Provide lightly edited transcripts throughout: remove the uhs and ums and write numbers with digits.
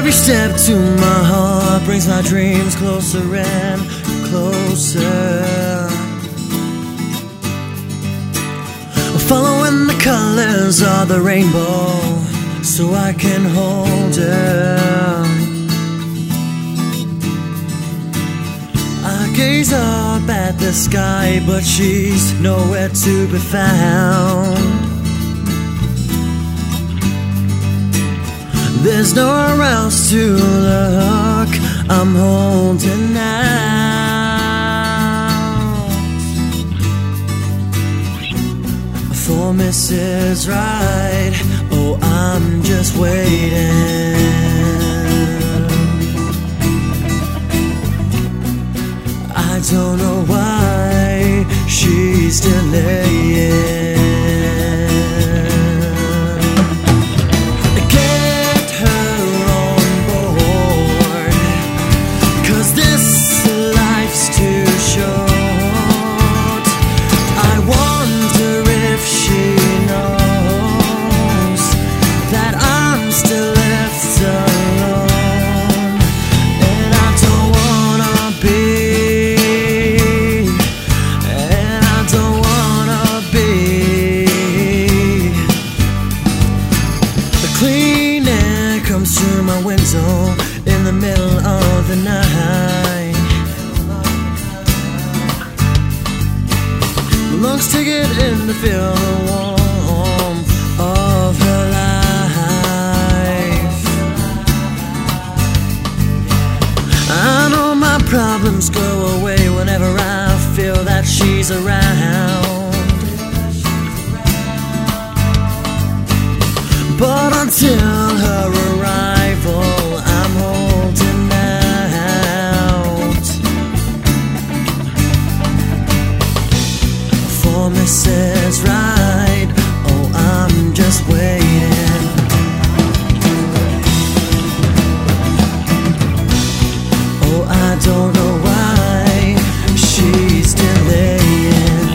Every step to my heart brings my dreams closer and closer. Following the colors of the rainbow so I can hold her. I gaze up at the sky, but she's nowhere to be found. There's nowhere else to look, I'm holding out for Mrs. Right. Oh, I'm just waiting. I don't know why she's delaying. Clean air comes through my window in the middle of the night. The lungs take it in to feel the warmth of her life. I know my problems go away whenever I feel that she's around. But until her arrival, I'm holding out for Mrs. Right. Oh, I'm just waiting. Oh, I don't know why she's delaying.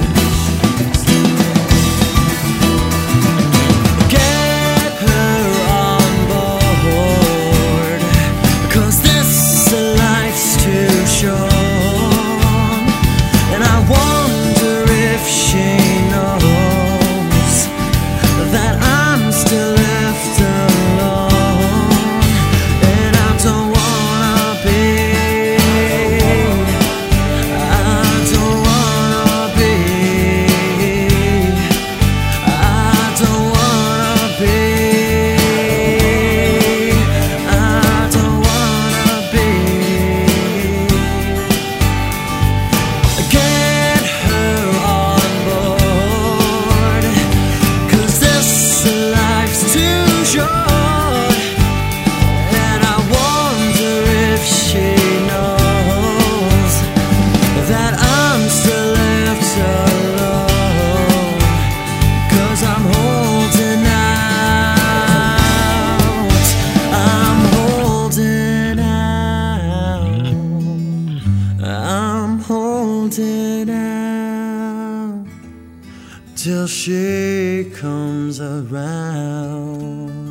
And I wonder if she knows that I'm still left alone. And I don't wanna be, I don't wanna be, I don't wanna be, I don't wanna be. Get her on board, 'cause this life's too short. And I wonder if she knows that I'm still left alone, 'cause I'm holding out, I'm holding out, I'm holding out till she comes around.